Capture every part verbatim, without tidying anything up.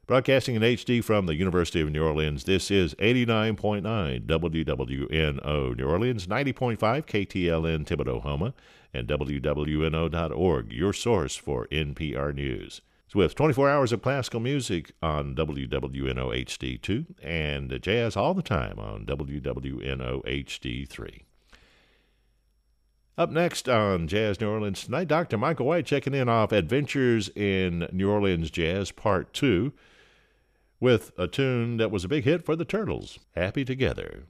Broadcasting in H D from the University of New Orleans, this is eighty-nine point nine W W N O New Orleans, ninety point five K T L N Thibodeau-Houma, and W W N O dot org, your source for N P R News. With twenty-four hours of classical music on W W N O H D two and jazz all the time on W W N O H D three. Up next on Jazz New Orleans tonight, Doctor Michael White checking in off Adventures in New Orleans Jazz Part two with a tune that was a big hit for the Turtles, Happy Together.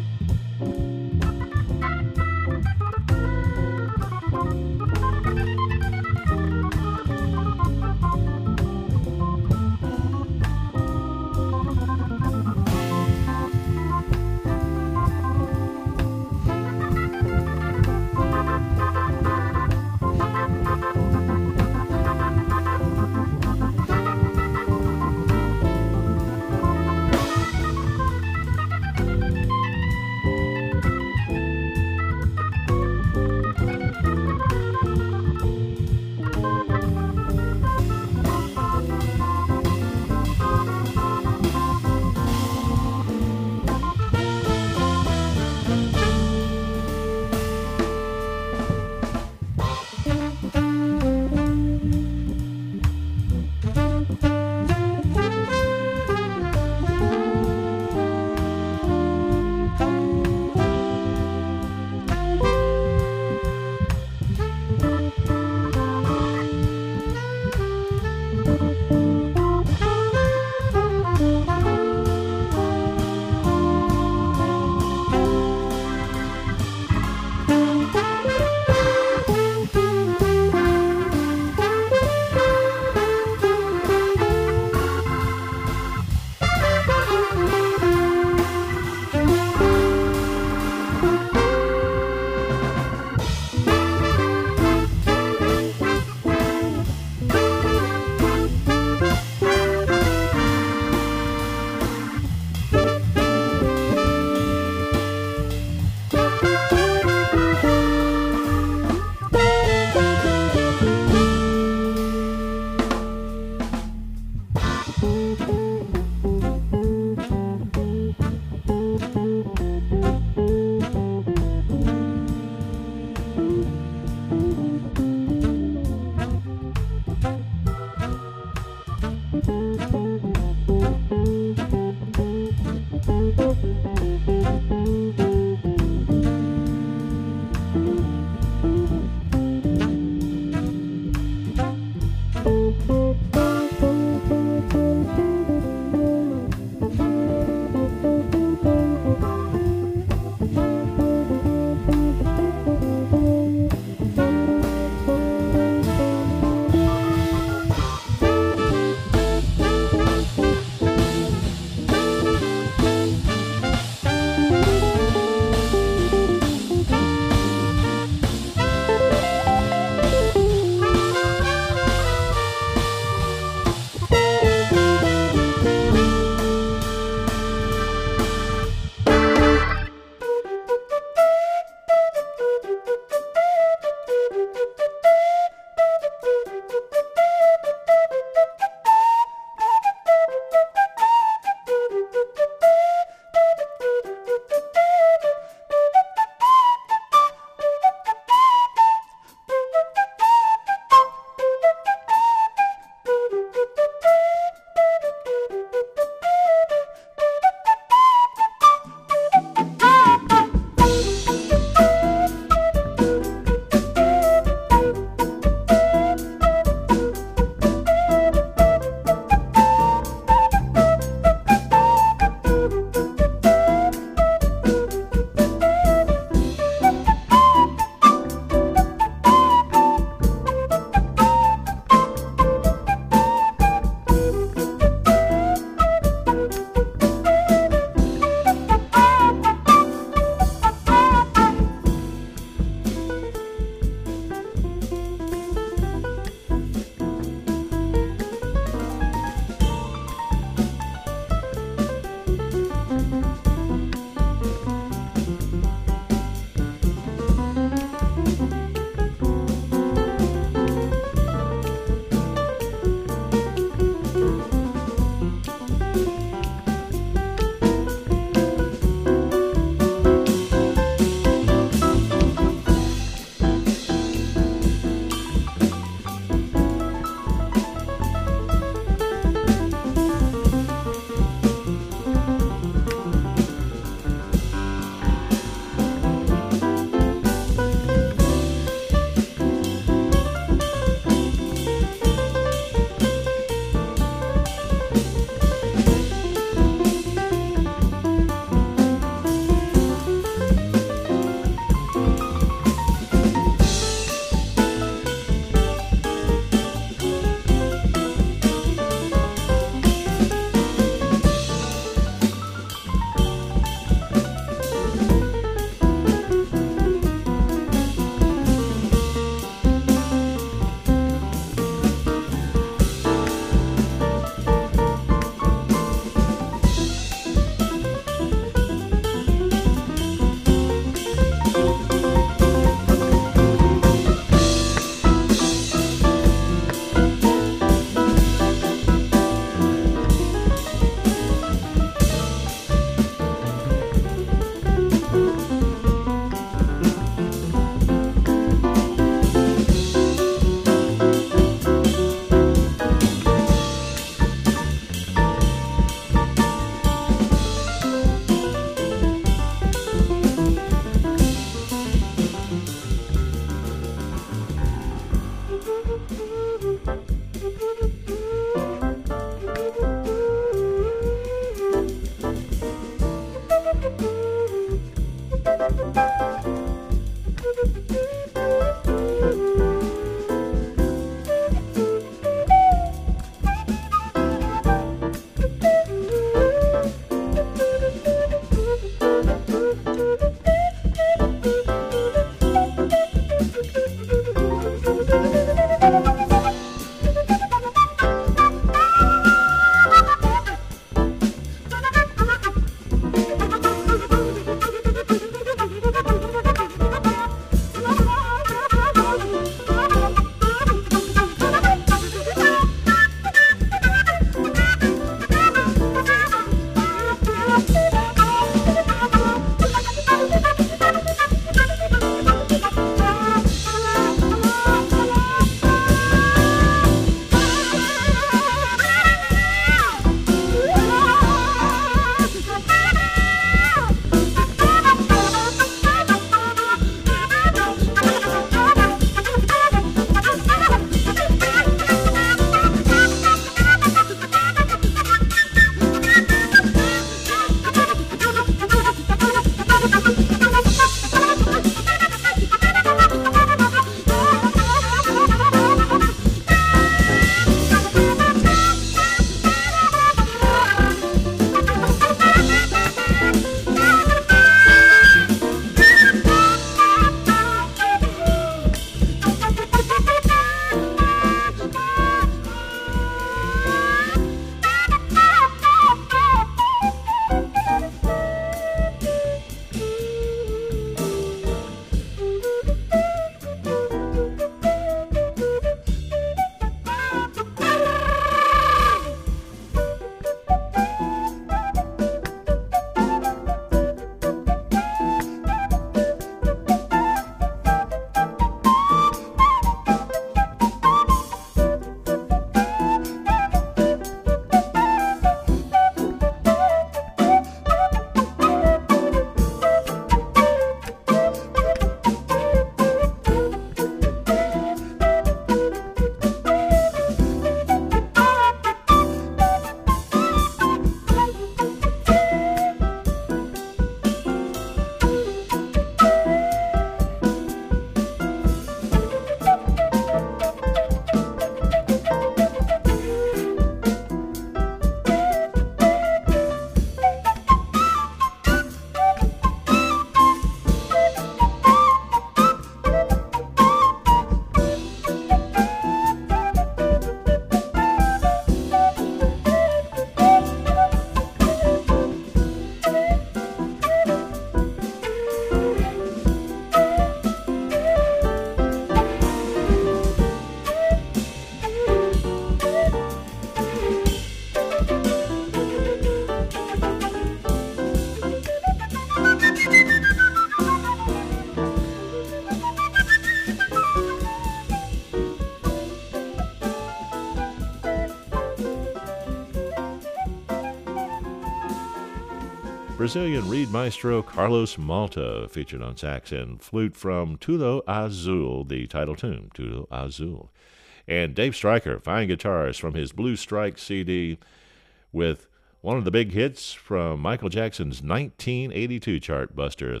Brazilian reed maestro Carlos Malta featured on sax and flute from Tudo Azul, the title tune, Tudo Azul. And Dave Stryker, fine guitarist from his Blue Strike C D with one of the big hits from Michael Jackson's nineteen eighty-two chart buster,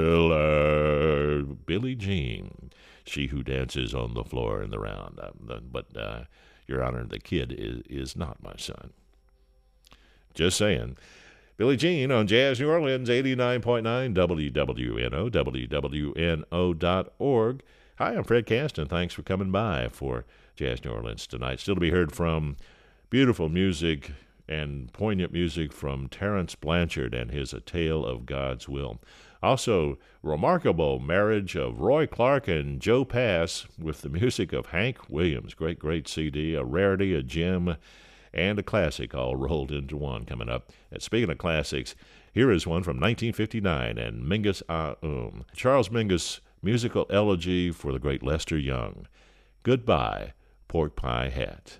Thriller, Billie Jean, She Who Dances on the Floor in the Round. Uh, but, uh, Your Honor, the kid is, is not my son. Just saying. Billie Jean on Jazz New Orleans, eighty-nine point nine W W N O, W W N O dot org. Hi, I'm Fred Caston. Thanks for coming by for Jazz New Orleans tonight. Still to be heard from beautiful music and poignant music from Terrence Blanchard and his A Tale of God's Will. Also, remarkable marriage of Roy Clark and Joe Pass with the music of Hank Williams. Great, great C D, a rarity, a gem, and a classic all rolled into one coming up. And speaking of classics, here is one from nineteen fifty-nine and Mingus Aum. Charles Mingus' musical elegy for the great Lester Young. Goodbye, Pork Pie Hat.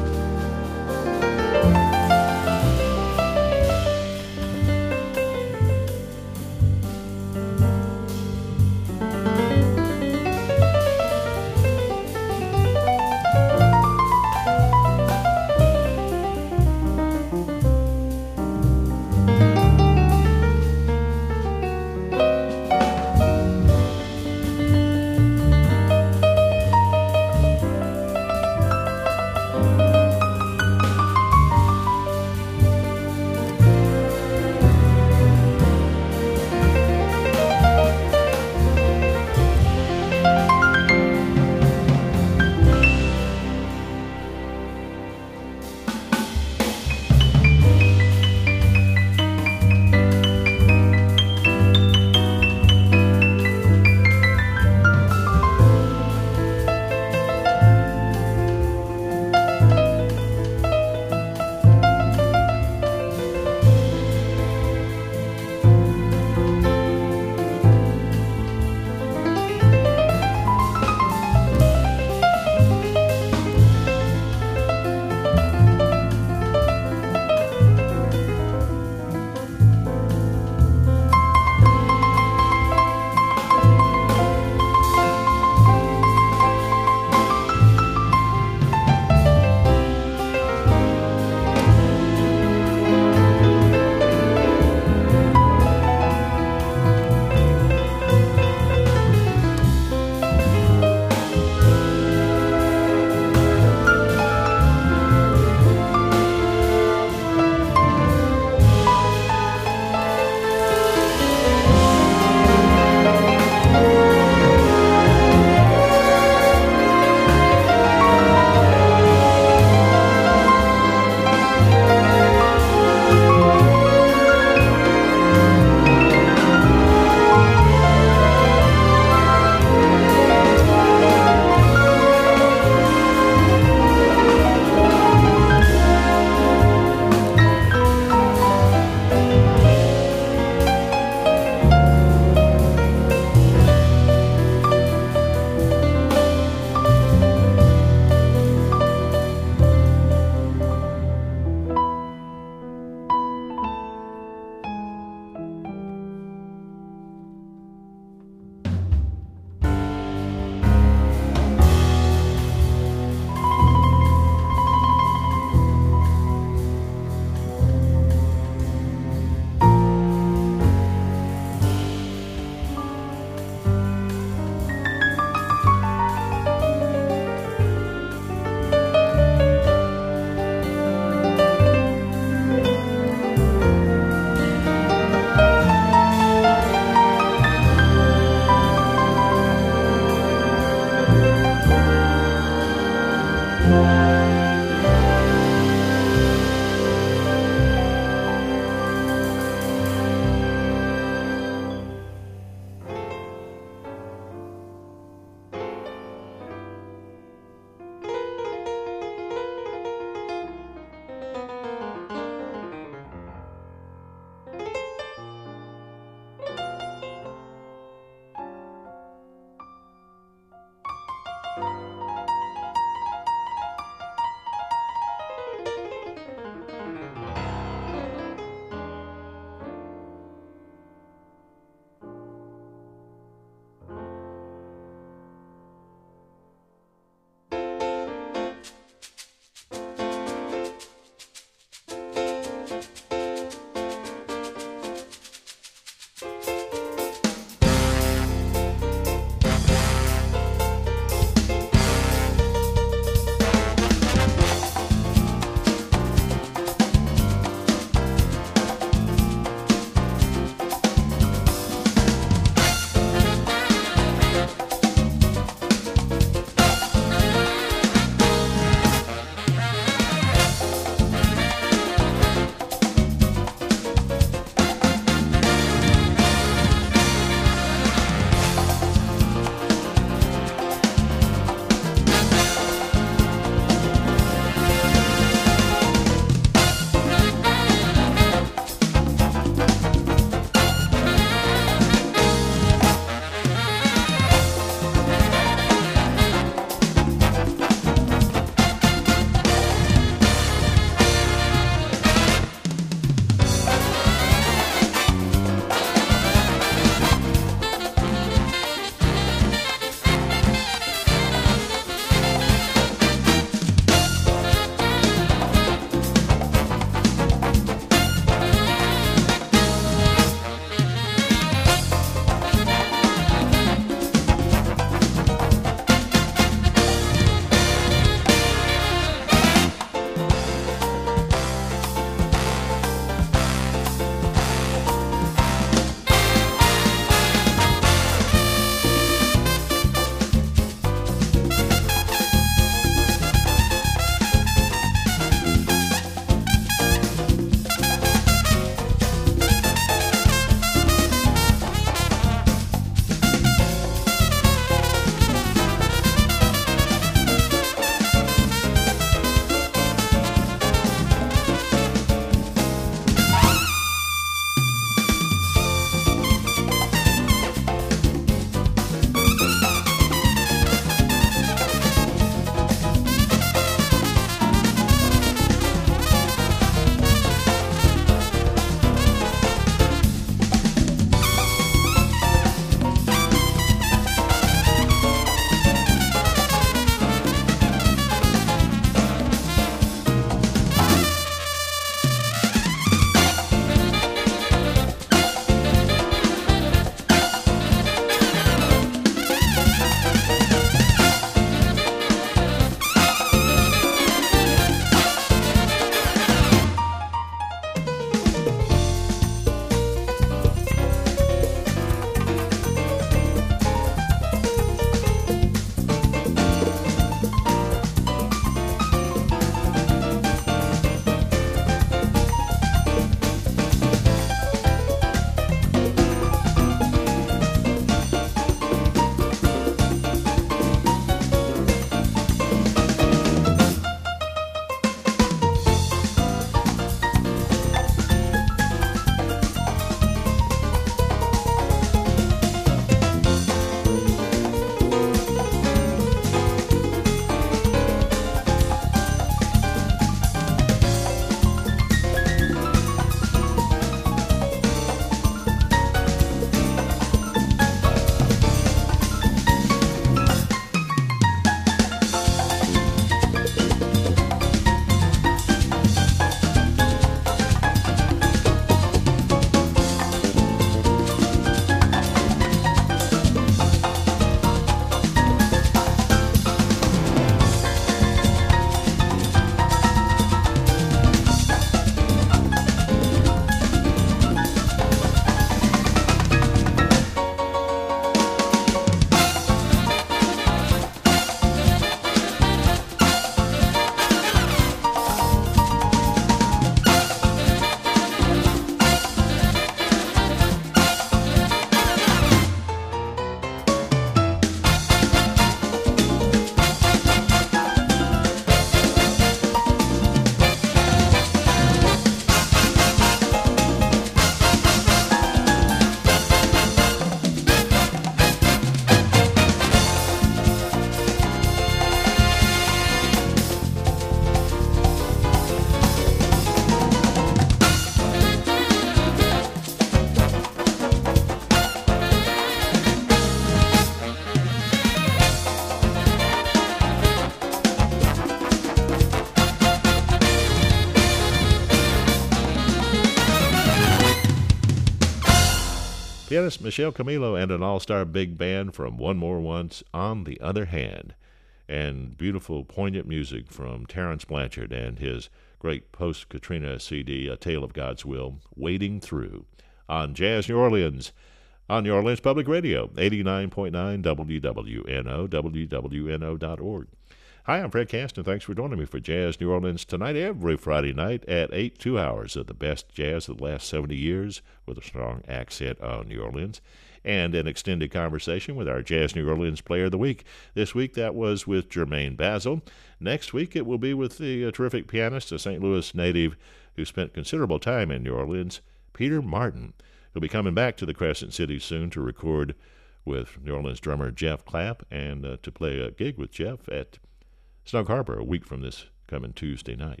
pianist Michelle Camilo and an all-star big band from One More Once, On the Other Hand. And beautiful, poignant music from Terrence Blanchard and his great post-Katrina C D, A Tale of God's Will, Wading Through, on Jazz New Orleans, on New Orleans Public Radio, eighty-nine point nine W W N O, W W N O dot org. Hi, I'm Fred Caston. Thanks for joining me for Jazz New Orleans tonight, every Friday night at eight, two hours of the best jazz of the last seventy years with a strong accent on New Orleans, and an extended conversation with our Jazz New Orleans Player of the Week. This week that was with Jermaine Basil. Next week it will be with the uh, terrific pianist, a Saint Louis native who spent considerable time in New Orleans, Peter Martin. He'll be coming back to the Crescent City soon to record with New Orleans drummer Jeff Clapp and uh, to play a gig with Jeff at Snug Harbor a week from this coming Tuesday night.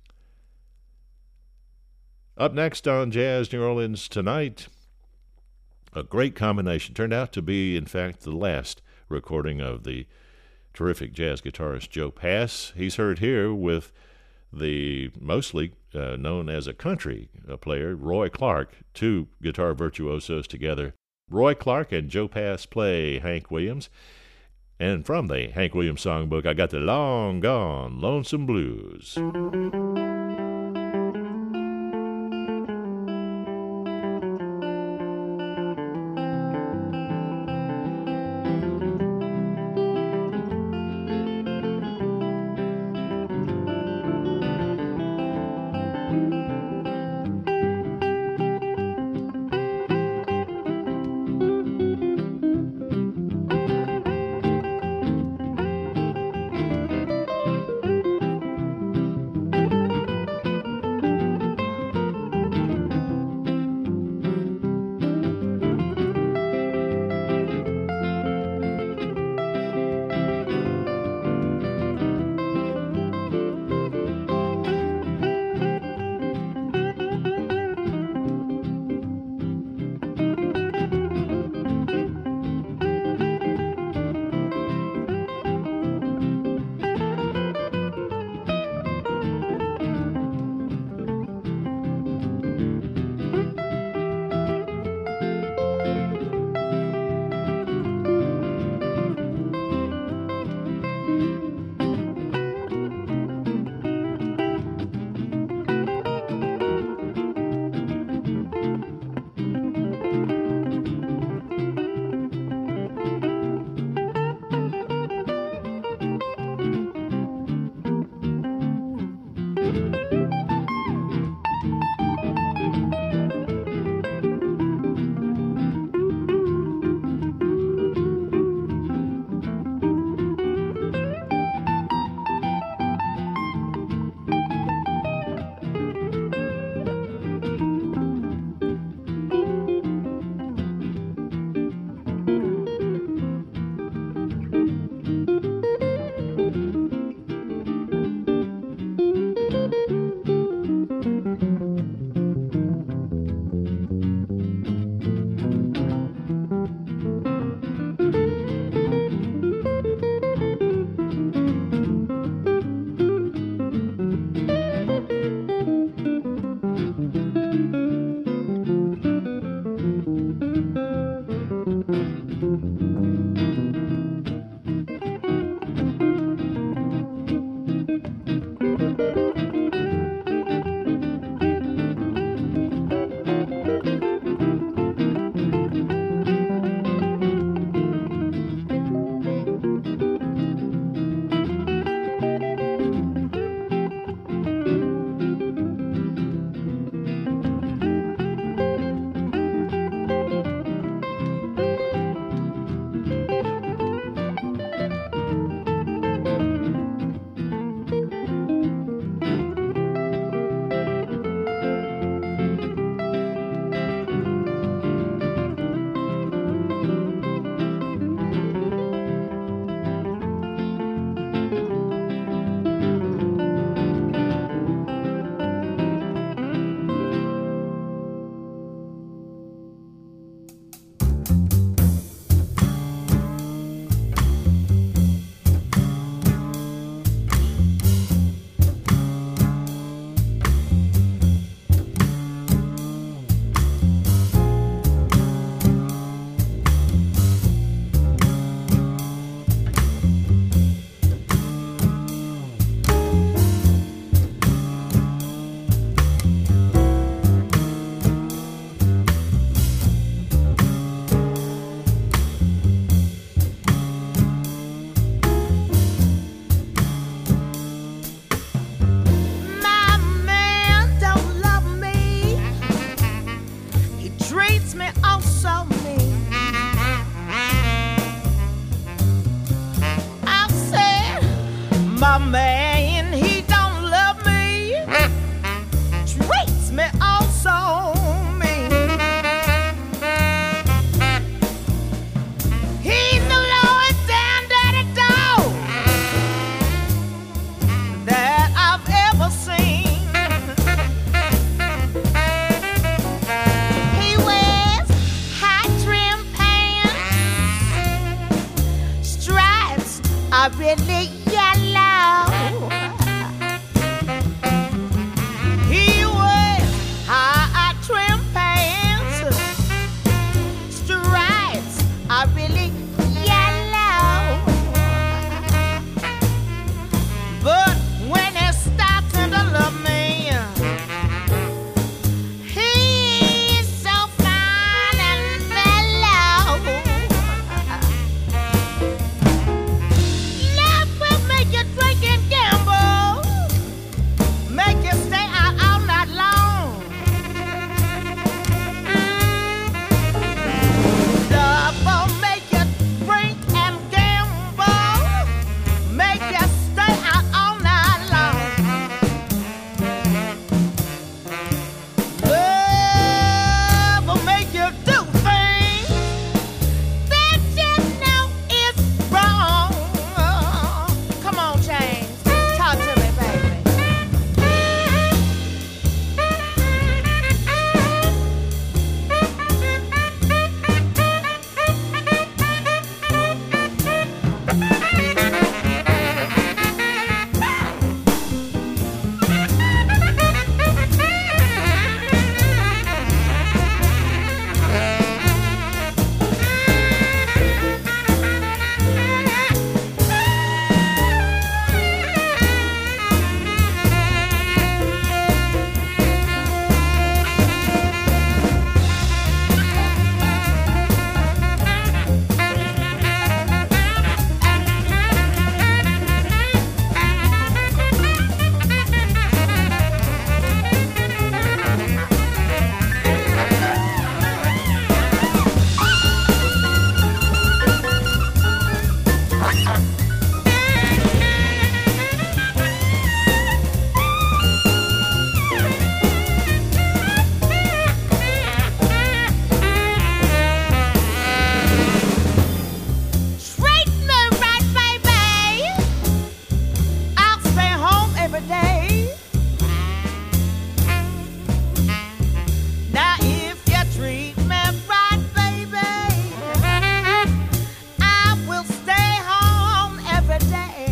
Up next on Jazz New Orleans tonight, a great combination. Turned out to be, in fact, the last recording of the terrific jazz guitarist Joe Pass. He's heard here with the mostly uh, known as a country uh, player, Roy Clark, two guitar virtuosos together. Roy Clark and Joe Pass play Hank Williams. And from the Hank Williams songbook, I got the Long Gone Lonesome Blues. a man, he don't love me, treats me all so mean. He's the lowest down dirty dog that I've ever seen. He wears high trim pants, stripes are really yellow. He wears high trim pants, stripes are really yellow. But when he stops to love me, he's so fine and mellow. Love will make you drink and gamble, make you stay out all night long. Love will make you drink and gamble, make you stay out all night long. Love will make you do things that you know is wrong. Come on, James, talk to me, baby. Treat me right, baby. I'll stay home every day. Now if you treat me right, baby, I will stay home every day.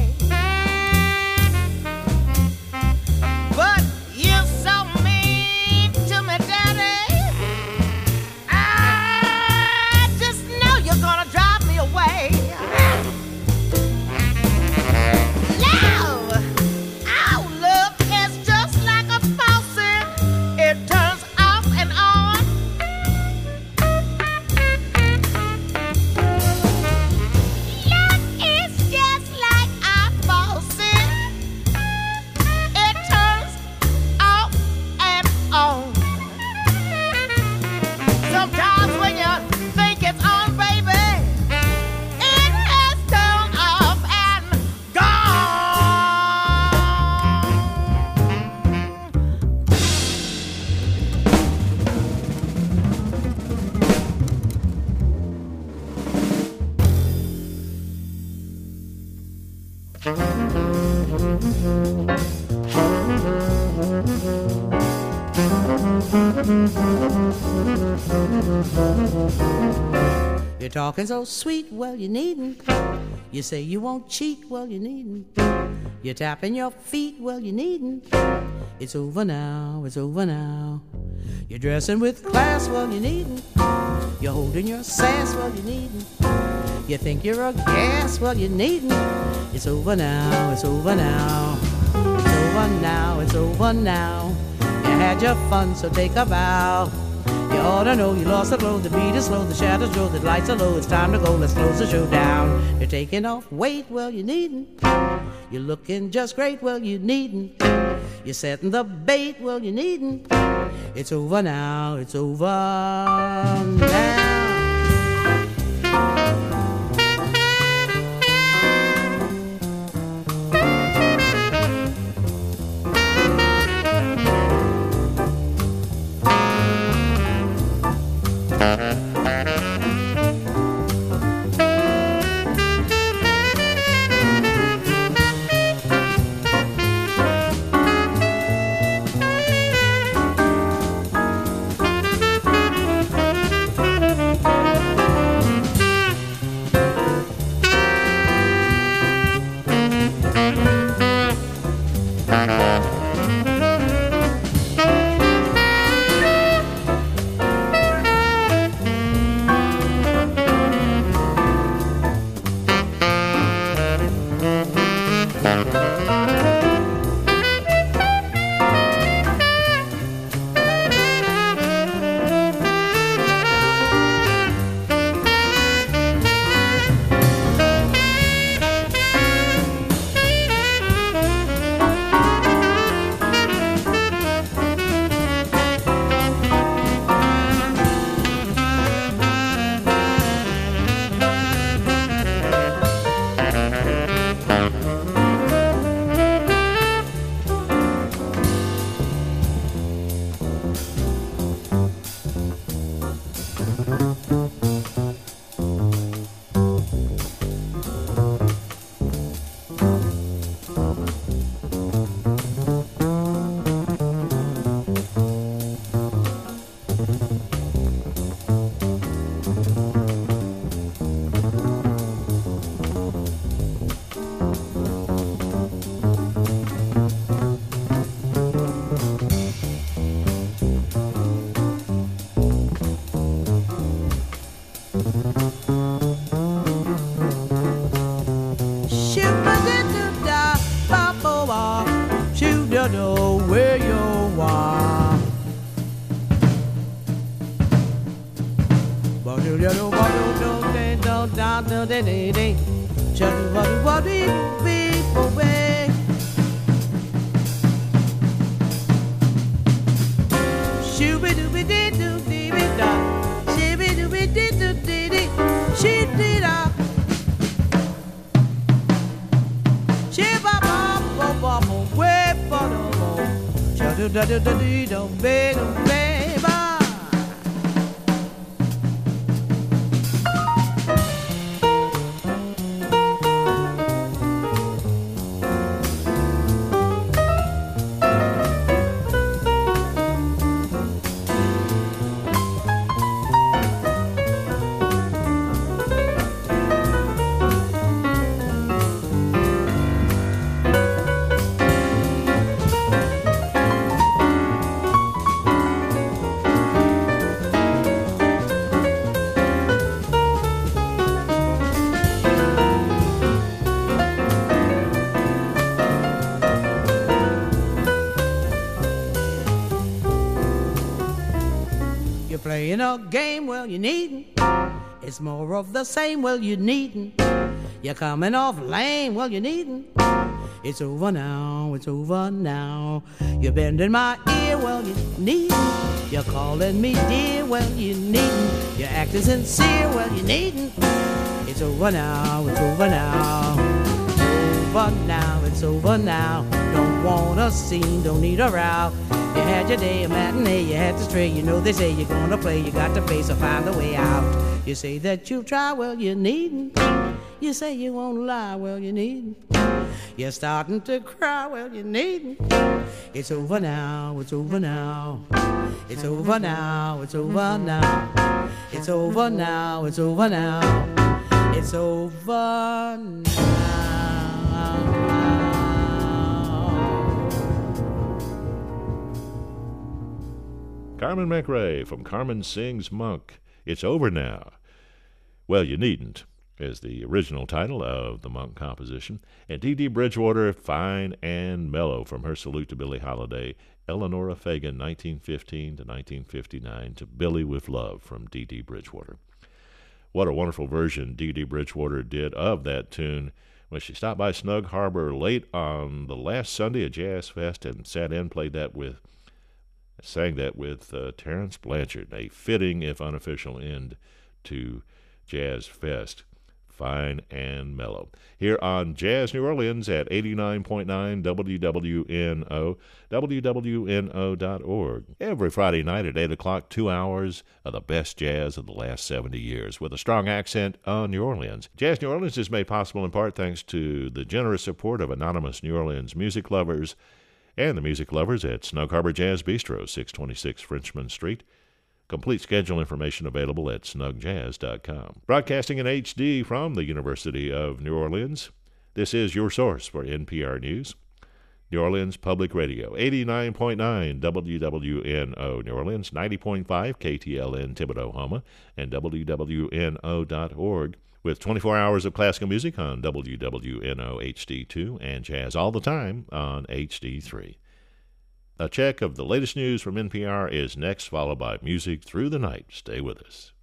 But you're so mean to me, Daddy. I just know you're gonna drive me away. Love, our love is just like a faucet. It turns off and on. Love is just like a faucet. It turns off and on. Sometimes when you think it's on, baby, it has turned off and gone. You're talking so sweet, well, you needn't. You say you won't cheat, well, you needn't. You're tapping your feet, well, you needn't. It's over now, it's over now. You're dressing with class, well, you needn't. You're holding your sass, well, you needn't. You think you're a gas, well, you needn't. It's over now, it's over now. It's over now, it's over now. You had your fun, so take a bow. You ought to know you lost the glow, the beat is slow, the shadows grow, the lights are low, it's time to go, let's close the show down. You're taking off weight, well, you needn't. You're looking just great, well, you needn't. You're setting the bait, well, you needn't. It's over now, it's over now. Playing a game, well, you needn't. It's more of the same, well, you needn't. You're coming off lame, well, you needn't. It's over now, it's over now. You're bending my ear, well, you needn't. You're calling me dear, well, you needn't. You're acting sincere, well, you needn't. It's over now, it's over now. Over now, it's over now. Don't want a scene, don't need a row. You had your day, a matinee, you had to stray. You know they say you're gonna play, you got to pay, so find a way out. You say that you'll try, well, you needn't. You say you won't lie, well, you needn't. You're starting to cry, well, you needn't. It's over now, it's over now. It's over now, it's over now. It's over now, it's over now. It's over now. Carmen McRae from Carmen Sings Monk. It's over now. Well, you needn't is the original title of the Monk composition. And Dee Dee Bridgewater, Fine and Mellow, from her salute to Billie Holiday, Eleanora Fagan, nineteen fifteen to nineteen fifty-nine, to Billy with Love from Dee Dee Bridgewater. What a wonderful version Dee Dee Bridgewater did of that tune when she stopped by Snug Harbor late on the last Sunday at Jazz Fest and sat in, played that with sang that with uh, Terrence Blanchard, a fitting, if unofficial, end to Jazz Fest. Fine and Mellow. Here on Jazz New Orleans at eighty-nine point nine W W N O, W W N O dot org. Every Friday night at eight o'clock, two hours of the best jazz of the last seventy years, with a strong accent on New Orleans. Jazz New Orleans is made possible in part thanks to the generous support of anonymous New Orleans music lovers and the music lovers at Snug Harbor Jazz Bistro, six twenty-six Frenchman Street. Complete schedule information available at snug jazz dot com. Broadcasting in H D from the University of New Orleans, this is your source for N P R News. New Orleans Public Radio, eighty-nine point nine W W N O New Orleans, ninety point five K T L N Thibodaux, Houma, and W W N O dot org, with twenty-four hours of classical music on W W N O H D two and jazz all the time on H D three. A check of the latest news from N P R is next, followed by music through the night. Stay with us.